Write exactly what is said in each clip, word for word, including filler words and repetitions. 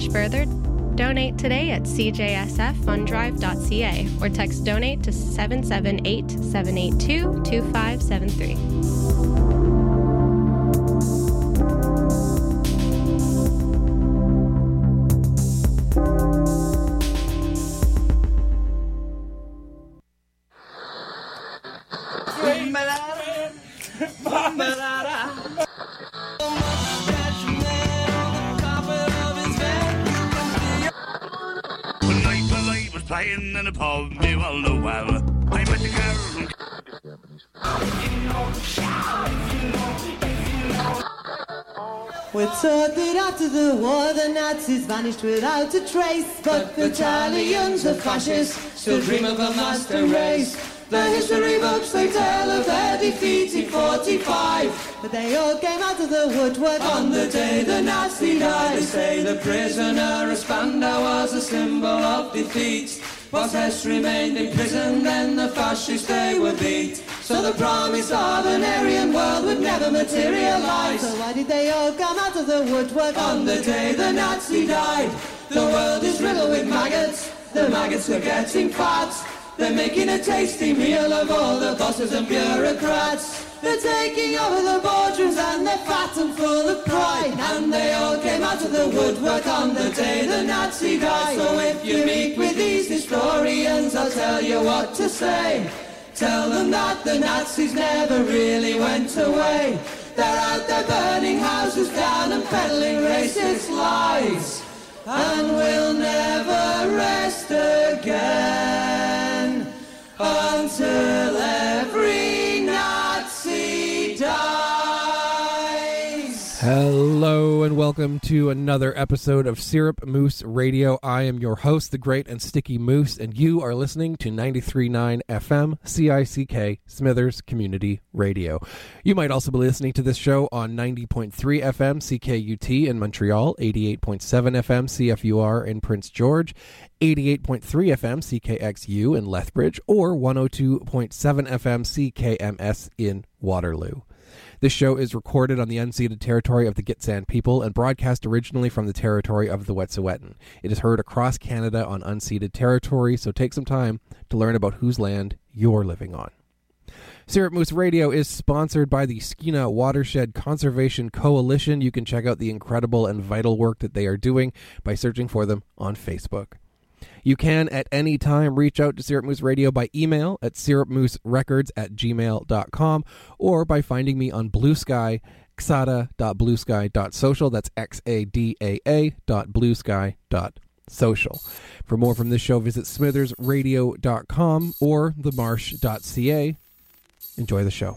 much further, donate today at c j s f fund drive dot c a or text donate to seven seven eight, seven eight two, two five seven three. Playing in a pub, you all know well. I met the girl from... We're told that after the war the Nazis vanished without a trace, but the Italians, the fascists, still dream of a master race. The history books, they tell of their defeat in forty-five, but they all came out of the woodwork on the day the Nazi died. They say the prisoner of Spandau was a symbol of defeat. Whilst Hess remained in prison, then the fascists they were beat. So the promise of an Aryan world would never materialize. So why did they all come out of the woodwork on the day the Nazi died? The world is riddled with maggots, the maggots are getting fat. They're making a tasty meal of all the bosses and bureaucrats. They're taking over the boardrooms and they're fat and full of pride. And they all came out of the woodwork on the day the Nazi died. So if you meet with these historians, I'll tell you what to say. Tell them that the Nazis never really went away. They're out there burning houses down and peddling racist lies. And we'll never rest again until every Nazi dies. Hello and welcome to another episode of Syrup Moose Radio. I am your host, the great and sticky Moose, and you are listening to ninety-three point nine F M C I C K Smithers Community Radio. You might also be listening to this show on ninety point three F M C K U T in Montreal, eighty-eight point seven F M C F U R in Prince George, eighty-eight point three F M C K X U in Lethbridge, or one oh two point seven F M C K M S in Waterloo. This show is recorded on the unceded territory of the Gitxsan people and broadcast originally from the territory of the Wet'suwet'en. It is heard across Canada on unceded territory, so take some time to learn about whose land you're living on. Syrup Moose Radio is sponsored by the Skeena Watershed Conservation Coalition. You can check out the incredible and vital work that they are doing by searching for them on Facebook. You can at any time reach out to Syrup Moose Radio by email at syrupmooserecords at gmail dot com or by finding me on Blue Sky, xada dot blue sky dot social. That's X A D A A dot blue sky dot social. For more from this show, visit smithers radio dot com or the marsh dot c a. Enjoy the show.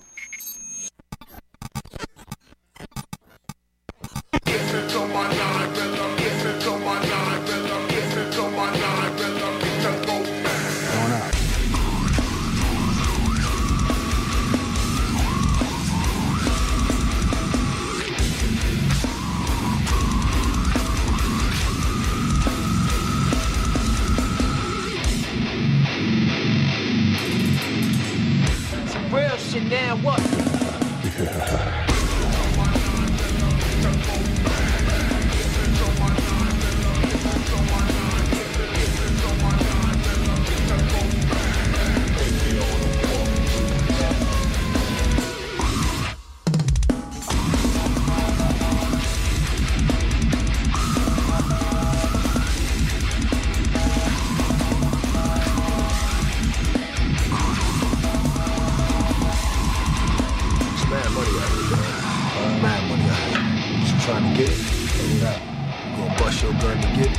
Real shit now, what? Yeah. Trying to get it, hold it out. You gonna bust your gun to get it?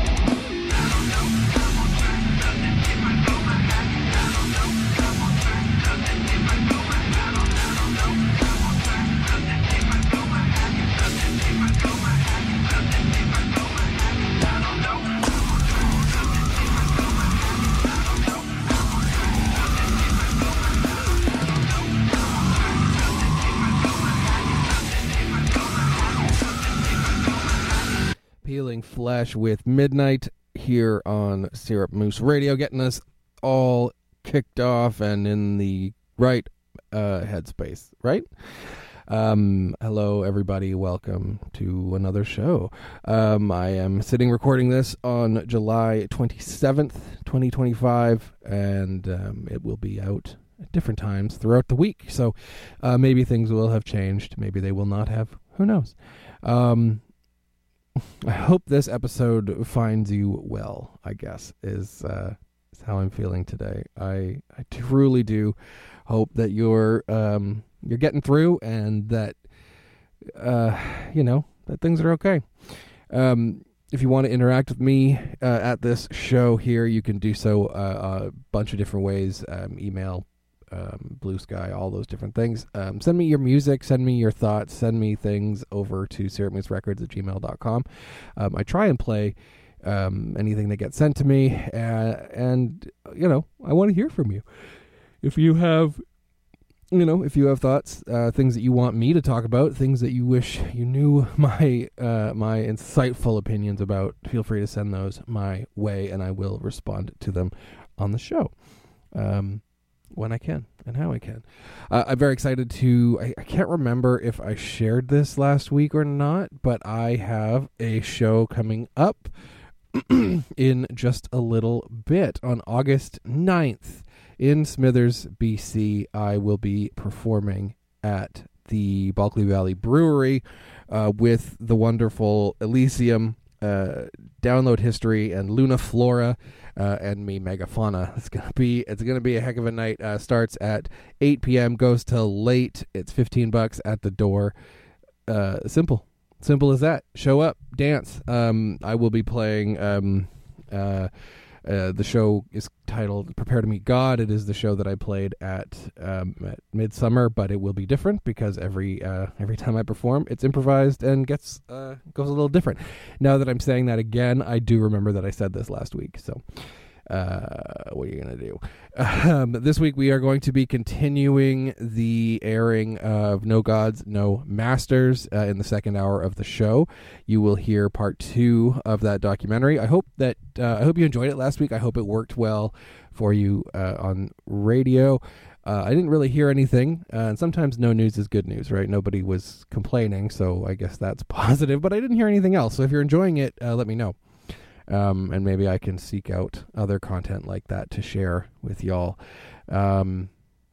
Peeling Flesh with Midnight here on Syrup Moose Radio, getting us all kicked off and in the right uh, headspace, right? Um, hello, everybody. Welcome to another show. Um, I am sitting recording this on July twenty-seventh, twenty twenty-five, and um, it will be out at different times throughout the week. So uh, maybe things will have changed. Maybe they will not have. Who knows? Um, I hope this episode finds you well, I guess, is, uh, is how I'm feeling today. I, I truly do hope that you're... Um, you're getting through and that, uh, you know, that things are okay. Um, if you want to interact with me uh, at this show here, you can do so uh, a bunch of different ways. Um, email, um, Blue Sky, all those different things. Um, send me your music, send me your thoughts, send me things over to syrup moose records at gmail dot com. Um, I try and play um, anything that gets sent to me, uh, and, you know, I want to hear from you. If you have... You know, if you have thoughts, uh, things that you want me to talk about, things that you wish you knew my uh, my insightful opinions about, feel free to send those my way, and I will respond to them on the show um, when I can and how I can. Uh, I'm very excited to... I, I can't remember if I shared this last week or not, but I have a show coming up in just a little bit on August ninth. In Smithers, B C, I will be performing at the Bulkley Valley Brewery uh, with the wonderful Elysium, uh, Download History, and Luna Flora, uh, and me, Megafauna. It's gonna be it's gonna be a heck of a night. Uh, starts at eight p.m., goes till late. It's fifteen bucks at the door. Uh, simple, simple as that. Show up, dance. Um, I will be playing. Um, uh, Uh, the show is titled Prepare to Meet God. It is the show that I played at, um, at Midsummer, but it will be different because every uh, every time I perform, it's improvised and gets uh, goes a little different. Now that I'm saying that again, I do remember that I said this last week. So uh, what are you going to do? Um, this week we are going to be continuing the airing of No Gods, No Masters uh, in the second hour of the show. You will hear part two of that documentary. I hope that uh, I hope you enjoyed it last week. I hope it worked well for you uh, on radio. Uh, I didn't really hear anything, uh, and sometimes no news is good news, right? Nobody was complaining, so I guess that's positive, but I didn't hear anything else. So if you're enjoying it, uh, let me know. Um, and maybe I can seek out other content like that to share with y'all. Um,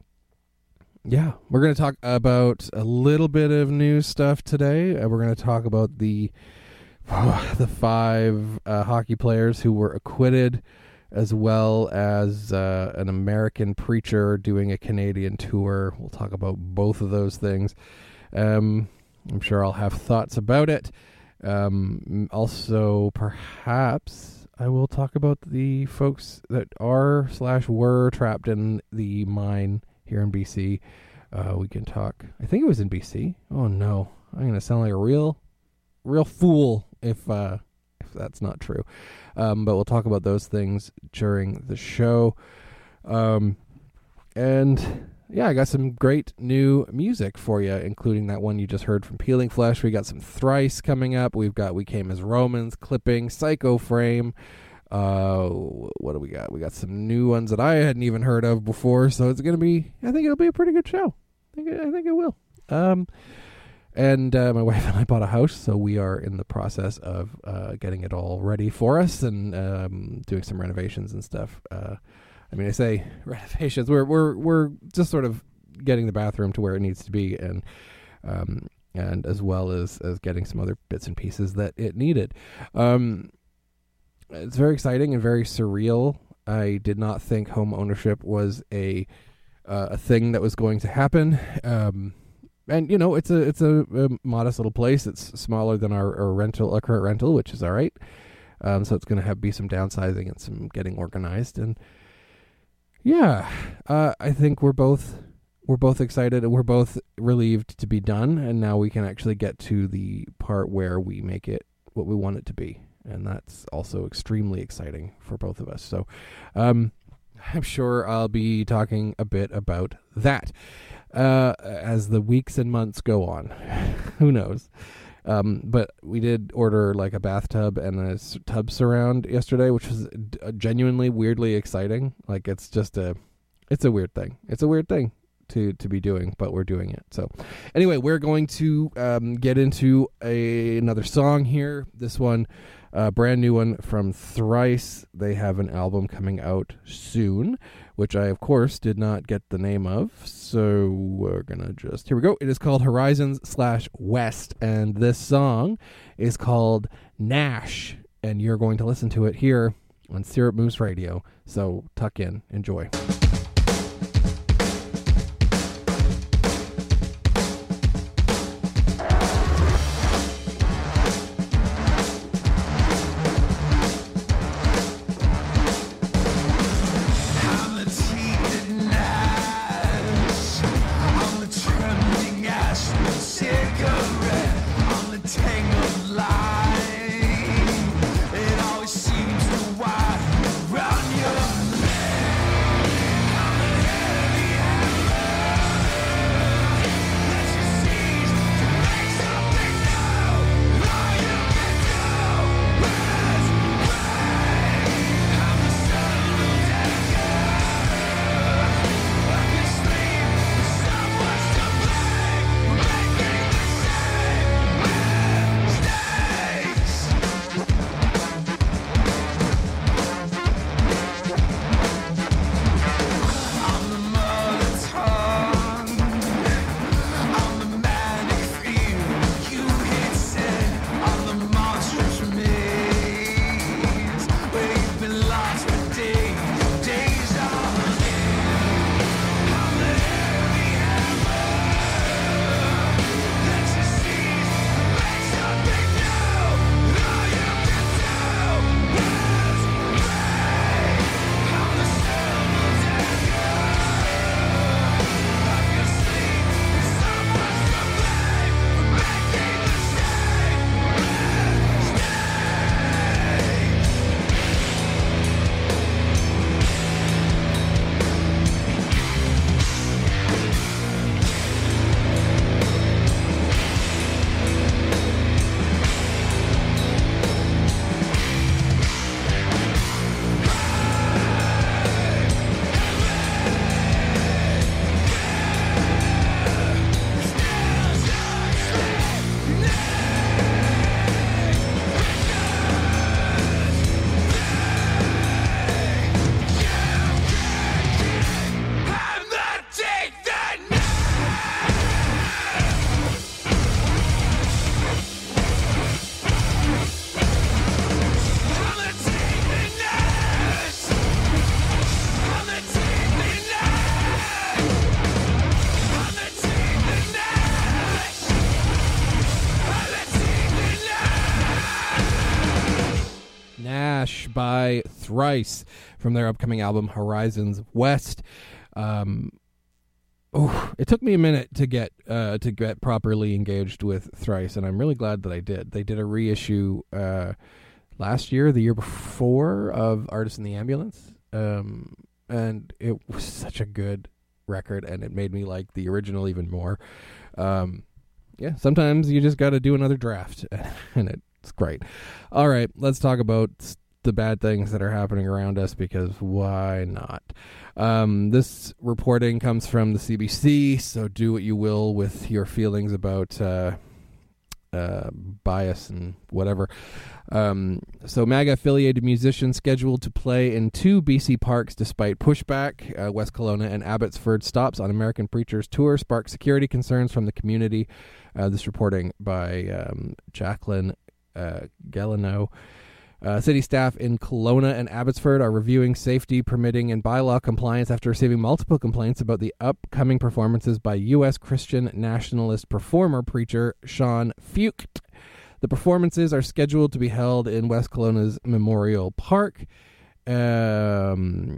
yeah, we're going to talk about a little bit of news stuff today. Uh, we're going to talk about the oh, the five uh, hockey players who were acquitted, as well as uh, an American preacher doing a Canadian tour. We'll talk about both of those things. Um, I'm sure I'll have thoughts about it. Um, also, perhaps I will talk about the folks that are slash were trapped in the mine here in B C. Uh, we can talk. I think it was in B C. Oh no, I'm gonna sound like a real, real fool if uh, if that's not true. Um, but we'll talk about those things during the show. Um, and. Yeah, I got some great new music for you, including that one you just heard from Peeling Flesh. We got some Thrice coming up. We've got We Came as Romans, Clipping, Psycho Frame. Uh, what do we got? We got some new ones that I hadn't even heard of before, so it's going to be, I think it'll be a pretty good show. I think it, I think it will. Um, and uh, my wife and I bought a house, so we are in the process of uh, getting it all ready for us and um, doing some renovations and stuff. Uh I mean, I say renovations. We're we're we're just sort of getting the bathroom to where it needs to be, and um, and as well as, as getting some other bits and pieces that it needed. Um, it's very exciting and very surreal. I did not think home ownership was a uh, a thing that was going to happen. Um, and you know, it's a it's a, a modest little place. It's smaller than our, our rental, our current rental, which is all right. Um, so it's going to have be some downsizing and some getting organized and. Yeah, uh, I think we're both we're both excited and we're both relieved to be done, and now we can actually get to the part where we make it what we want it to be, and that's also extremely exciting for both of us. So, um, I'm sure I'll be talking a bit about that uh, as the weeks and months go on. Who knows? Um, but we did order like a bathtub and a tub surround yesterday, which was genuinely weirdly exciting. Like it's just a, it's a weird thing. It's a weird thing. to, to be doing, but we're doing it. So anyway, we're going to um, get into a, another song here. This one, a brand new one from Thrice. They have an album coming out soon, which I, of course, did not get the name of. So we're going to just... Here we go. It is called Horizons slash West, and this song is called Nash, and you're going to listen to it here on Syrup Moose Radio. So tuck in. Enjoy. By Thrice from their upcoming album Horizons West. Um, oh, it took me a minute to get uh, to get properly engaged with Thrice, and I'm really glad that I did. They did a reissue uh, last year, the year before, of Artist in the Ambulance, um, and it was such a good record, and it made me like the original even more. Um, yeah, sometimes you just got to do another draft, and it's great. All right, let's talk about the bad things that are happening around us, because why not? Um, this reporting comes from the C B C, so do what you will with your feelings about uh, uh, bias and whatever. Um, so MAGA-affiliated musicians scheduled to play in two B C parks despite pushback. Uh, West Kelowna and Abbotsford stops on American Preacher's tour sparked security concerns from the community. Uh, this reporting by um, Jacqueline uh, Gallineau. Uh, city staff in Kelowna and Abbotsford are reviewing safety, permitting, and bylaw compliance after receiving multiple complaints about the upcoming performances by U S Christian nationalist performer preacher Sean Fucht. The performances are scheduled to be held in West Kelowna's Memorial Park um,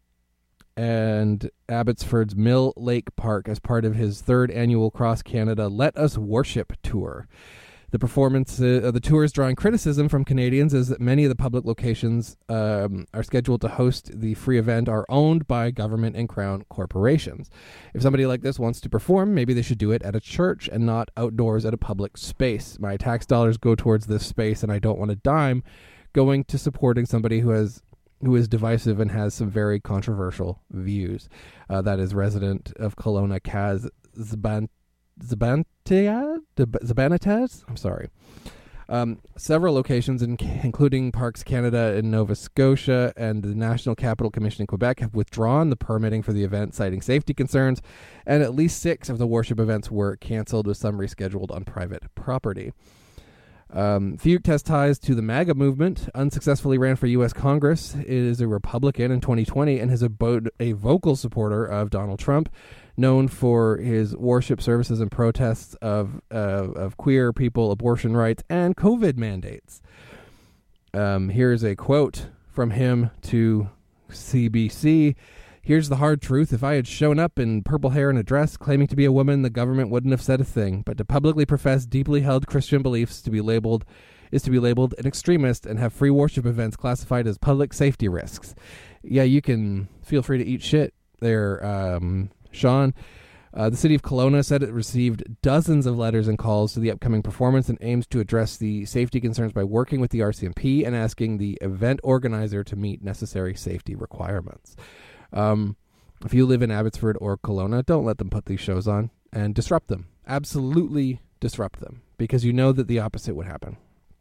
and Abbotsford's Mill Lake Park as part of his third annual Cross Canada Let Us Worship tour. The performance of uh, the tour is drawing criticism from Canadians, as many of the public locations um, are scheduled to host the free event are owned by government and crown corporations. If somebody like this wants to perform, maybe they should do it at a church and not outdoors at a public space. My tax dollars go towards this space, and I don't want a dime going to supporting somebody who has who is divisive and has some very controversial views. Uh, that is resident of Kelowna, Kaz Zaban- Zabantia- Zabanataz? I'm sorry. Um, several locations, in, including Parks Canada in Nova Scotia and the National Capital Commission in Quebec, have withdrawn the permitting for the event, citing safety concerns, and at least six of the worship events were cancelled, with some rescheduled on private property. Um, Fuchs has ties to the MAGA movement, unsuccessfully ran for U S Congress, is a Republican in twenty twenty, and is a, bo- a vocal supporter of Donald Trump, known for his worship services and protests of uh, of queer people, abortion rights, and COVID mandates. Um, here's a quote from him to C B C. Here's the hard truth. If I had shown up in purple hair and a dress claiming to be a woman, the government wouldn't have said a thing. But to publicly profess deeply held Christian beliefs to be labeled is to be labeled an extremist and have free worship events classified as public safety risks. Yeah, you can feel free to eat shit there, um, Sean. Uh, the city of Kelowna said it received dozens of letters and calls to the upcoming performance and aims to address the safety concerns by working with the R C M P and asking the event organizer to meet necessary safety requirements. Um, if you live in Abbotsford or Kelowna, don't let them put these shows on and disrupt them. Absolutely disrupt them, because you know that the opposite would happen.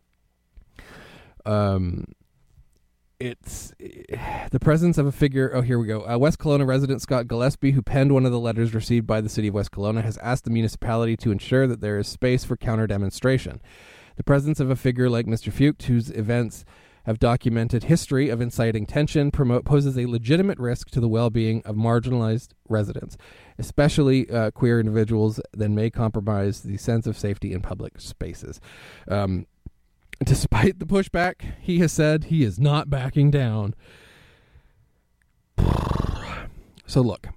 Um, it's the presence of a figure. Oh, here we go. Uh, West Kelowna resident Scott Gillespie, who penned one of the letters received by the city of West Kelowna, has asked the municipality to ensure that there is space for counter demonstration. The presence of a figure like Mister Fuchs, whose events have documented history of inciting tension, promote poses a legitimate risk to the well-being of marginalized residents, especially uh, queer individuals, that may compromise the sense of safety in public spaces. Um, despite the pushback, he has said he is not backing down. So look,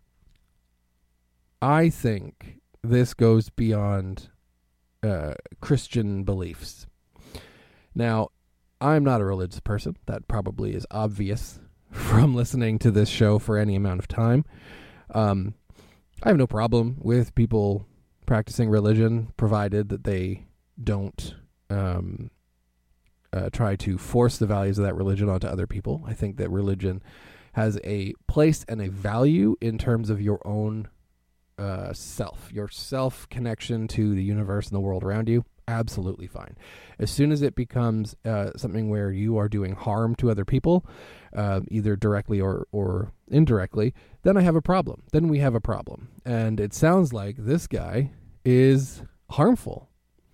I think this goes beyond uh, Christian beliefs. Now, I'm not a religious person. That probably is obvious from listening to this show for any amount of time. Um, I have no problem with people practicing religion, provided that they don't um, uh, try to force the values of that religion onto other people. I think that religion has a place and a value in terms of your own uh, self, your self-connection to the universe and the world around you. Absolutely fine. As soon as it becomes uh, something where you are doing harm to other people, uh, either directly or, or indirectly, then I have a problem. Then we have a problem. And it sounds like this guy is harmful.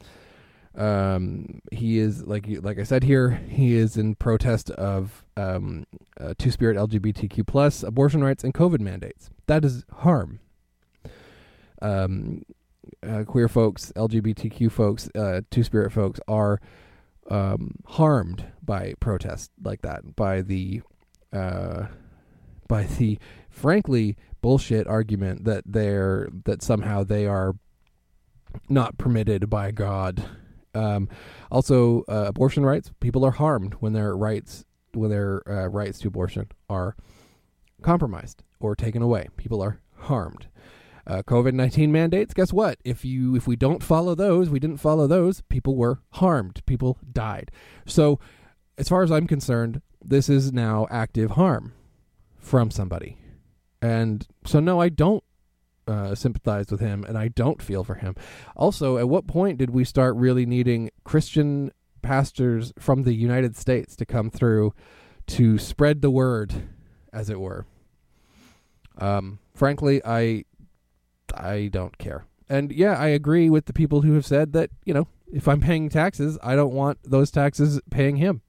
Um, he is, like like I said here, he is in protest of um, uh, Two-Spirit L G B T Q plus, abortion rights, and COVID mandates. That is harm. Um... Uh, queer folks, L G B T Q folks, uh, Two-Spirit folks are um, harmed by protests like that, by the, uh, by the frankly bullshit argument that they're that somehow they are not permitted by God. Um, also, uh, abortion rights. People are harmed when their rights when their uh, rights to abortion are compromised or taken away. People are harmed. Uh, COVID nineteen mandates, guess what? If you if we don't follow those, we didn't follow those, people were harmed. People died. So as far as I'm concerned, this is now active harm from somebody. And so, no, I don't uh, sympathize with him, and I don't feel for him. Also, at what point did we start really needing Christian pastors from the United States to come through to spread the word, as it were? Um, frankly, I... I don't care. And yeah, I agree with the people who have said that, you know, if I'm paying taxes, I don't want those taxes paying him.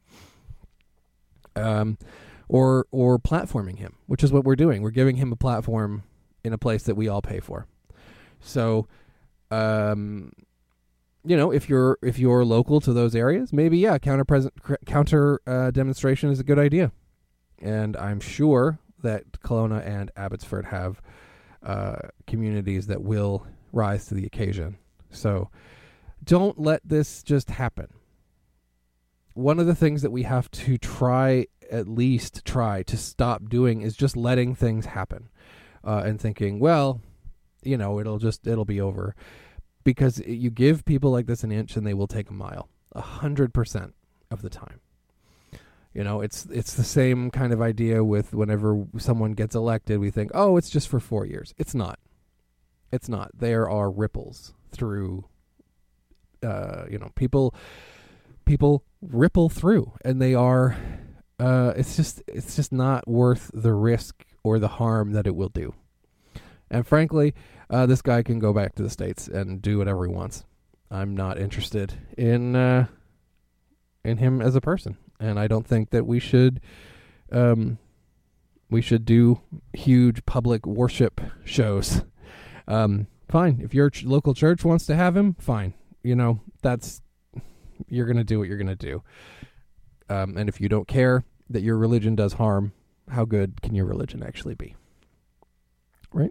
Um, or or platforming him, which is what we're doing. We're giving him a platform in a place that we all pay for. So, um, you know, if you're if you're local to those areas, maybe yeah, counter present counter uh, demonstration is a good idea. And I'm sure that Kelowna and Abbotsford have Uh, communities that will rise to the occasion. So don't let this just happen. One of the things that we have to try, at least try to stop doing, is just letting things happen uh, and thinking, well, you know, it'll just, it'll be over. Because you give people like this an inch and they will take a mile, a hundred percent of the time. You know, it's it's the same kind of idea with whenever someone gets elected, we think, oh, it's just for four years. It's not. It's not. There are ripples through, uh, you know, people people ripple through, and they are, uh, it's just it's just not worth the risk or the harm that it will do. And frankly, uh, this guy can go back to the States and do whatever he wants. I'm not interested in uh, in him as a person. And I don't think that we should um, we should do huge public worship shows. Um, fine. If your ch- local church wants to have him, fine. You know, that's, you're going to do what you're going to do. Um, and if you don't care that your religion does harm, how good can your religion actually be? Right?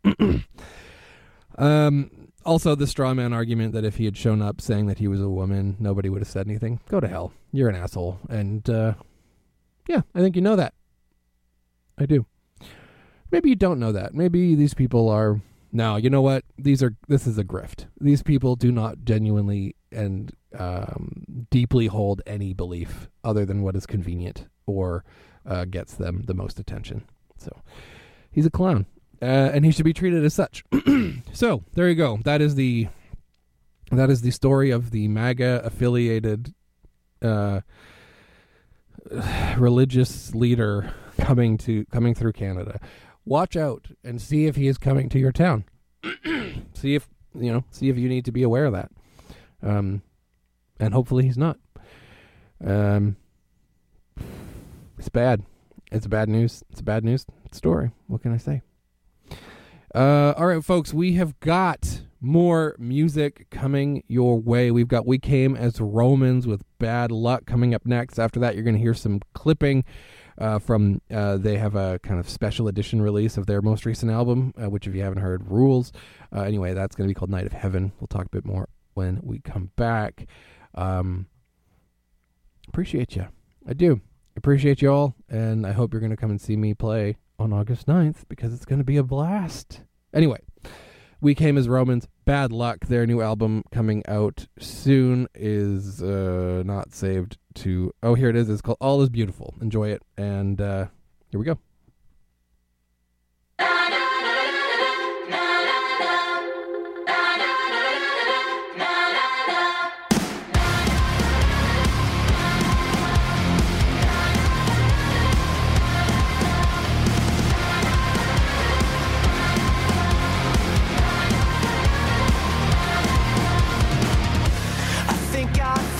um. Also, the straw man argument that if he had shown up saying that he was a woman, nobody would have said anything. Go to hell. You're an asshole. And, uh, yeah, I think you know that. I do. Maybe you don't know that. Maybe these people are... No, you know what? These are. This is a grift. These people do not genuinely and um, deeply hold any belief other than what is convenient or uh, gets them the most attention. So, he's a clown. Uh, and he should be treated as such. So there you go. That is the that is the story of the MAGA affiliated uh, religious leader coming to coming through Canada. Watch out and see if he is coming to your town. see if you know. See if you need to be aware of that. Um, and hopefully he's not. Um, it's bad. It's bad news. It's a bad news story. What can I say? Uh, all right, folks, we have got more music coming your way. We've got We Came as Romans with Bad Luck coming up next. After that, you're going to hear some clipping uh, from, uh, they have a kind of special edition release of their most recent album, uh, which if you haven't heard, rules. Uh, anyway, that's going to be called Night of Heaven. We'll talk a bit more when we come back. Um, appreciate you. I do. Appreciate you all, and I hope you're going to come and see me play on August ninth, because it's going to be a blast. Anyway, We Came as Romans, Bad Luck. Their new album coming out soon is uh, not saved to... Oh, here it is. It's called All Is Beautiful. Enjoy it, and uh, here we go.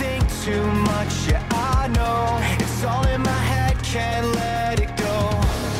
Too much, yeah, I know. It's all in my head, can't let it go.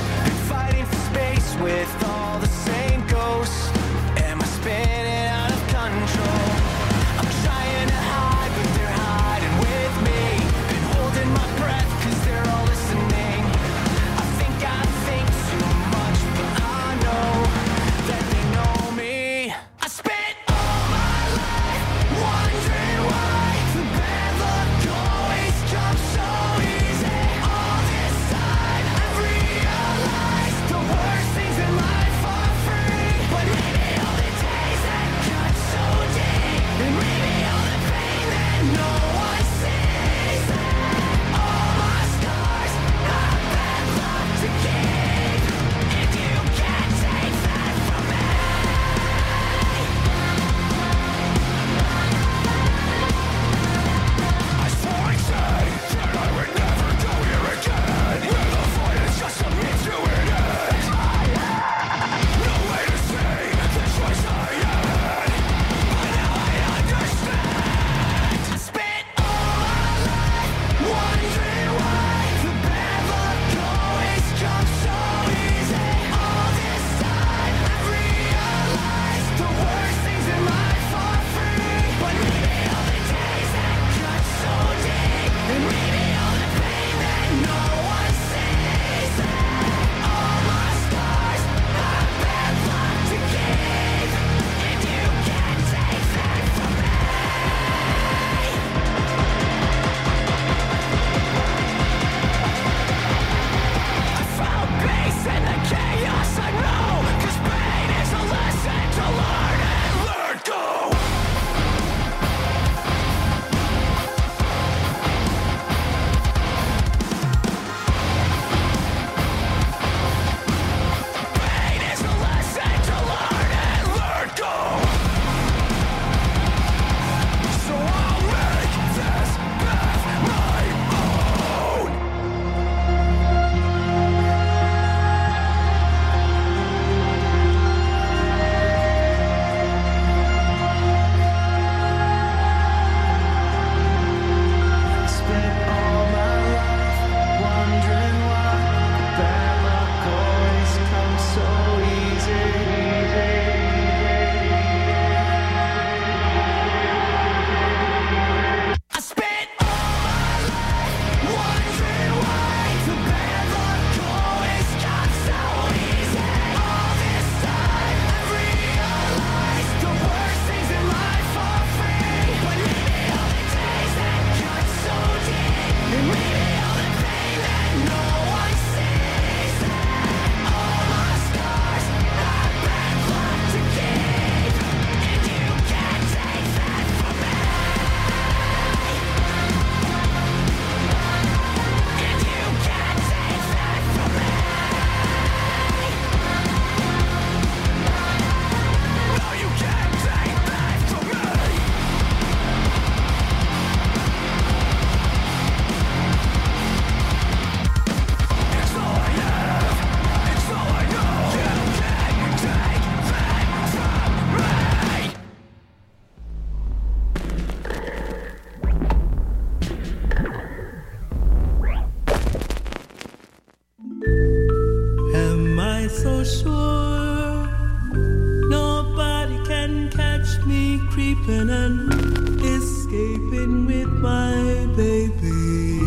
sure nobody can catch me creeping and escaping with my baby.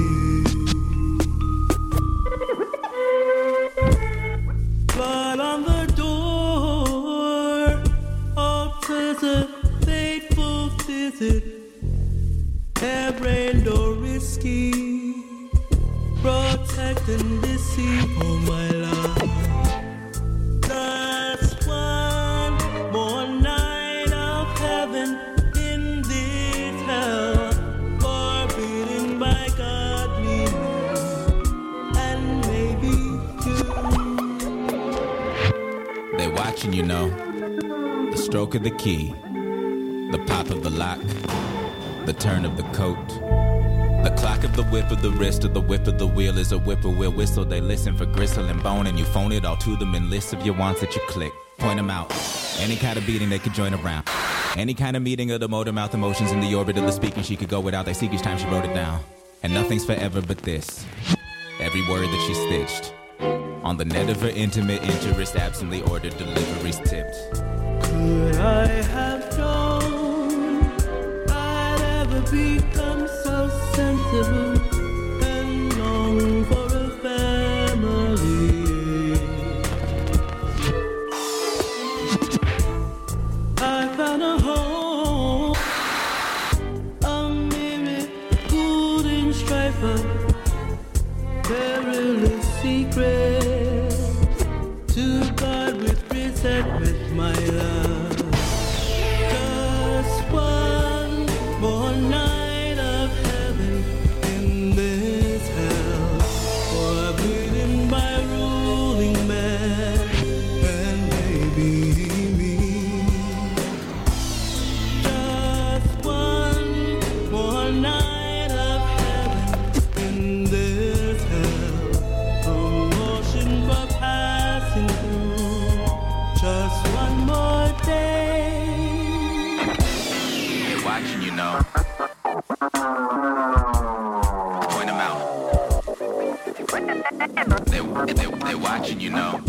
But on the door of the fateful visit, hair-brained or risky, protect and deceive, oh my love. That's one more night of heaven in this hell, forbidden by God, me and maybe you. They watching, you know. The stroke of the key, the pop of the lock, the turn of the coat. The clock of the whip of the wrist of the whip of the wheel is a whippoorwill whistle. They listen for gristle and bone, and you phone it all to them in lists of your wants that you click. Point them out. Any kind of beating they could join around. Any kind of meeting of the motor mouth emotions in the orbit of the speaking she could go without. They seek each time she wrote it down. And nothing's forever but this. Every word that she stitched. On the net of her intimate interest, absently ordered deliveries tipped. Could I have known I'd ever become so sensible and long for a family? I found a home, a mirror, golden striper, perilous secret to guard with resentment, my love. Just one more night of heaven in this hell, forbidden by ruling man and maybe me. Just one more night of heaven in this hell, emotion for passing through. Just one more day. They're watching, you know. Point them out. They, they, they're watching, you know.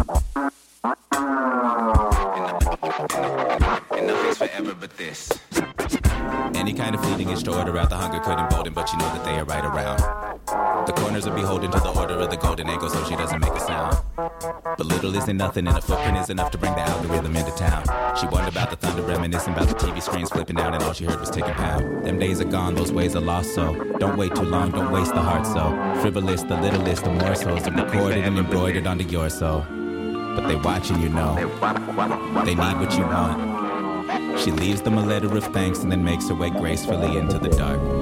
And, and nothing's forever but this. Any kind of fleeting itch to order out the hunger could embolden, but you know that they are right around. The corners are beholden to the order of the golden angle, so she doesn't make a sound. But little isn't nothing, and a footprint is enough to bring the algorithm into town. She wondered about the thunder, reminiscing about the T V screens flipping down, and all she heard was ticking pound. Them days are gone, those ways are lost, so don't wait too long, don't waste the heart so. Frivolous, the littlest of morsels are recorded and embroidered onto your soul. But they watching, you know. They need what you want. She leaves them a letter of thanks and then makes her way gracefully into the dark.